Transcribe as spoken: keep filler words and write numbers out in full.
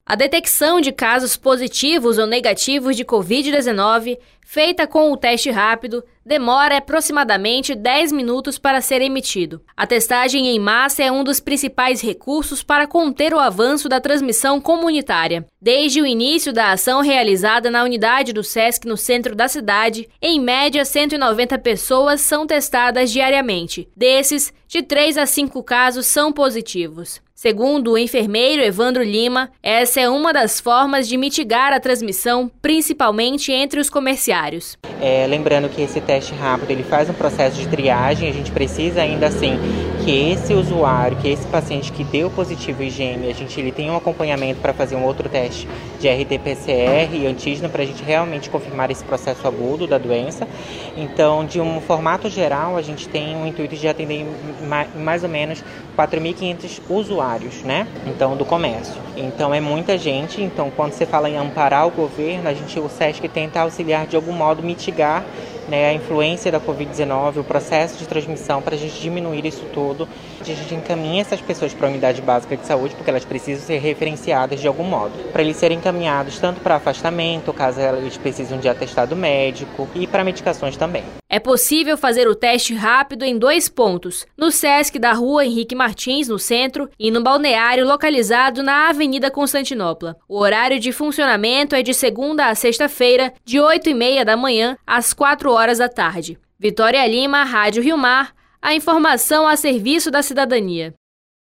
A detecção de casos positivos ou negativos de covid dezenove, feita com o teste rápido, demora aproximadamente dez minutos para ser emitido. A testagem em massa é um dos principais recursos para conter o avanço da transmissão comunitária. Desde o início da ação realizada na unidade do SESC no centro da cidade, em média cento e noventa pessoas são testadas diariamente. Desses, de três a cinco casos são positivos. Segundo o enfermeiro Evandro Lima, essa é uma das formas de mitigar a transmissão, principalmente entre os comerciários. É, lembrando que esse teste rápido ele faz um processo de triagem, a gente precisa ainda assim que esse usuário, que esse paciente que deu positivo I G M, a gente ele tem um acompanhamento para fazer um outro teste de R T P C R e antígeno para a gente realmente confirmar esse processo agudo da doença. Então, de um formato geral, a gente tem um intuito de atender mais ou menos quatro mil e quinhentos usuários, né? Então, do comércio. Então, é muita gente. Então, quando você fala em amparar o governo, a gente, o SESC tenta auxiliar de algum modo, mitigar, né, a influência da covid dezenove, o processo de transmissão, para a gente diminuir isso tudo. A gente encaminha essas pessoas para a unidade básica de saúde, porque elas precisam ser referenciadas de algum modo, para eles serem encaminhados tanto para afastamento, caso eles precisam de atestado médico, e para medicações também. É possível fazer o teste rápido em dois pontos, no SESC da Rua Henrique Martins, no centro, e no balneário localizado na Avenida Constantinopla. O horário de funcionamento é de segunda a sexta-feira, de oito e meia da manhã às quatro horas da tarde. Vitória Lima, Rádio Rio Mar, a informação a serviço da cidadania.